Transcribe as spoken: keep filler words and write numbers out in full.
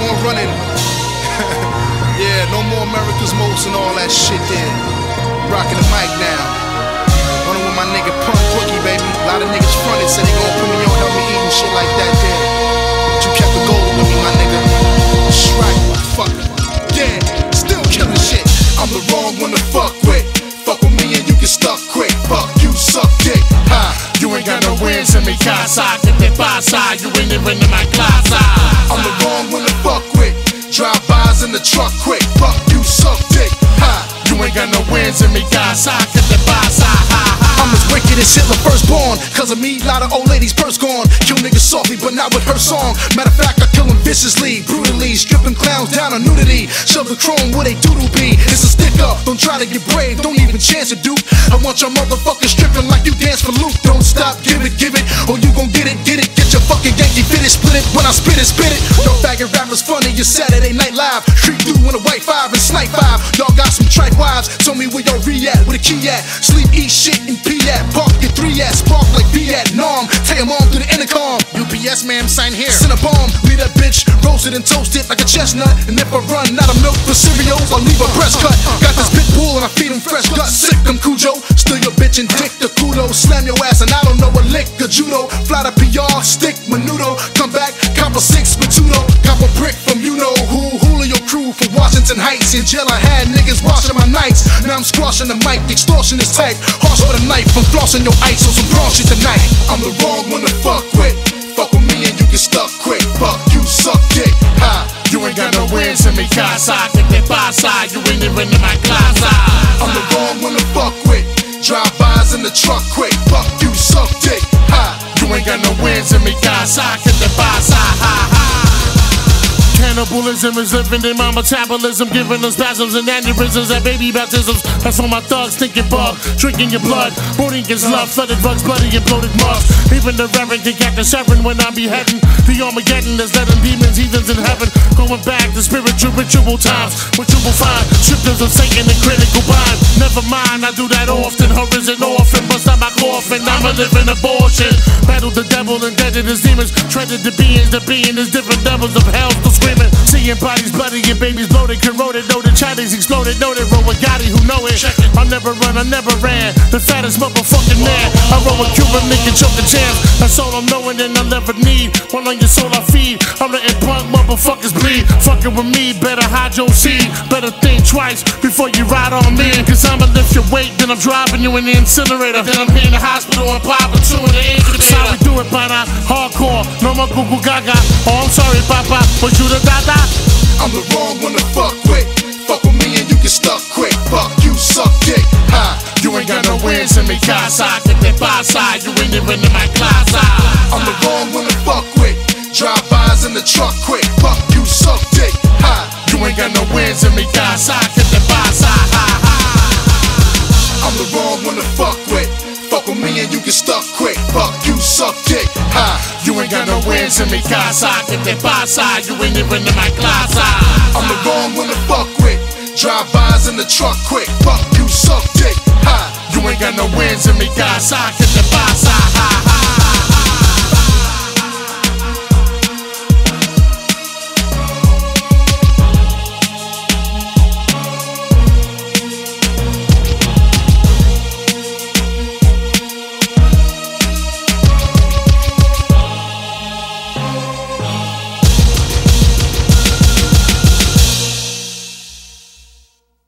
on running. Yeah, no more America's Most and all that shit there. Rocking the mic now. Running with my nigga Punk Boogie, baby. A lot of niggas fronted, said they gon' put me on, help me eat and shit like that there. But you kept the gold with me, my nigga. That's right, motherfucker. Yeah, still killing shit. I'm the wrong one to fuck with. Fuck with me and you get stuck quick. Fuck you, suck dick. Ha, you ain't got no wins in me casa. Get that by side, you ain't even in my class. I'm the wrong one to fuck with. Drive-bys in the truck quick. Fuck you, suck dick. Ha, you ain't got no wins in me casa. Get that by side. Ha, ha. I'm as wicked as Hitler firstborn. Cause of me, lot of old ladies purse gone. Kill niggas softly, but not with her song. Matter of fact, I kill them viciously, brutally. Stripping clowns down on nudity. Shove the chrome where they doodle be. It's a stick up, don't try to get brave. Don't even chance to dupe. I want your motherfuckers stripping like you dance for loot. Don't stop, give it, give it, or you gon' get it, get it. Get your fucking Yankee fitted, split it. When I spit it, spit it. No faggot rappers funny, your Saturday Night Live. Street dude in a white five and snipe five. Y'all got some tripe wives. Tell me where y'all re at, where the key at. Sleep, eat shit, and pee at. Park your three at, spark like Vietnam. Take 'em on through the intercom. U P S ma'am, sign here. Send a bomb, leave that bitch roasted and toasted like a chestnut. And if I run out of milk for cereals, I'll leave a breast cut. Got this pit bull and I feed him fresh gut. Sick them Cujo, still your bitch and dick the kudos. Slam your ass and I don't know a lick of judo. Fly to P R, stick menudo. Come back, cop a six with Tudo. Cop a brick from you know who. Julio crew from Washington Heights. In jail I had niggas washing my nights. Now I'm squashing the mic, extortion is tight. Harsh with a knife, I'm flossing your ice on some raw shit tonight. I'm the wrong one to fuck with. Fuck with me and you get stuck quick. Fuck you, suck dick. Ha, you ain't got no wins in me casa. Get that by side, you ain't even in my class. I'm the wrong one to fuck with. Drive-bys in the truck quick. Fuck you, suck dick. Ha, you ain't got no wins in me casa. Get that by side. Ha, ha. Cannibalism is living in my metabolism, giving them spasms and aneurysms at baby baptisms. That's for my thugs, thinking bug, drinking your blood. Booty gets love, flooded drugs, bloody and bloated mugs. Even the reverend can catch the seven when I be heading the Armageddon that's letting demons, heathens in heaven. Going back to spiritual ritual times, which you will find scriptures of Satan and critical bind. Never mind, I do that often. Her is an orphan, bust out my coffin. I'm a living abortion. Battle the devil and deaded his demons. Treaded the beings, the being is different devils of hell still screaming. Seeing bodies bloody and babies bloated, corroded, know the Chinese exploded, know that roll with Gotti who know it. I never run, I never ran. The fattest motherfucking man. I roll with Cuban nigga, choke the champs. That's all I'm knowing and I'll never need. One on your soul I feed. I'm letting punk motherfuckers bleed. Fucking with me, better hide your seed. Better think twice before you ride on me. Cause I'ma lift your weight, then I'm driving you in the incinerator. Then I'm here in the hospital and popping two in the incubator. That's how we do it, by now. Hardcore, no more Google Gaga. Oh, I'm sorry, Papa, was you the dada? I'm the wrong one to fuck with. Fuck with me and you get stuck quick. Fuck you, suck dick. Ha, you ain't got no wins in me casa. Get that by side, you ain't even in my class. I'm the wrong one to fuck with. Drive-bys in the truck quick. Fuck you, suck dick. Ha, you ain't got no wins in me casa. Get that by side. Ha, ha. I'm the wrong one to fuck with. Fuck with me and you get stuck quick. Fuck you, suck dick. Ha, you ain't got no wins in me casa. Get that by side, you ain't even in my class. I'm the wrong one to fuck with. Drive-bys in the truck quick. Fuck you, suck dick. Ha, you ain't got no wins in me casa. Get that by side. Ha, ha.